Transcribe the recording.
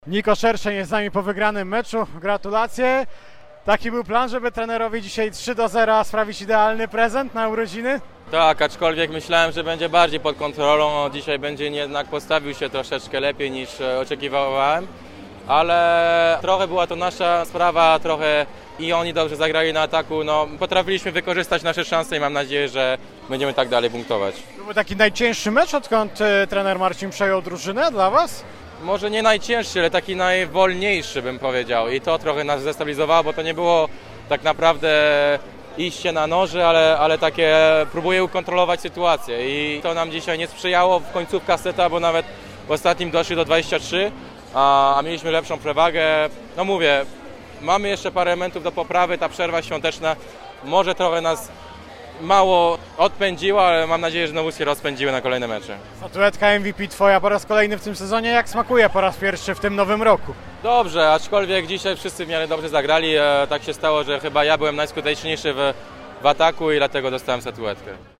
Niko Szerszeń jest z nami po wygranym meczu. Gratulacje. Taki był plan, żeby trenerowi dzisiaj 3-0 sprawić idealny prezent na urodziny? Tak, aczkolwiek myślałem, że będzie bardziej pod kontrolą. Dzisiaj będzie jednak postawił się troszeczkę lepiej niż oczekiwałem. Ale trochę była to nasza sprawa, trochę i oni dobrze zagrali na ataku. No, potrafiliśmy wykorzystać nasze szanse i mam nadzieję, że będziemy tak dalej punktować. To był taki najcięższy mecz, odkąd trener Marcin przejął drużynę dla Was? Może nie najcięższy, ale taki najwolniejszy, bym powiedział. I to trochę nas zdestabilizowało, bo to nie było tak naprawdę iście na noży, ale takie próbuję ukontrolować sytuację. I to nam dzisiaj nie sprzyjało w końcówka seta, bo nawet w ostatnim doszli do 23, a mieliśmy lepszą przewagę. No mówię, mamy jeszcze parę elementów do poprawy, ta przerwa świąteczna może trochę nas mało odpędziła, ale mam nadzieję, że znowu się rozpędziły na kolejne mecze. Statuetka MVP Twoja po raz kolejny w tym sezonie. Jak smakuje po raz pierwszy w tym nowym roku? Dobrze, aczkolwiek dzisiaj wszyscy w miarę dobrze zagrali. Tak się stało, że chyba ja byłem najskuteczniejszy w ataku i dlatego dostałem statuetkę.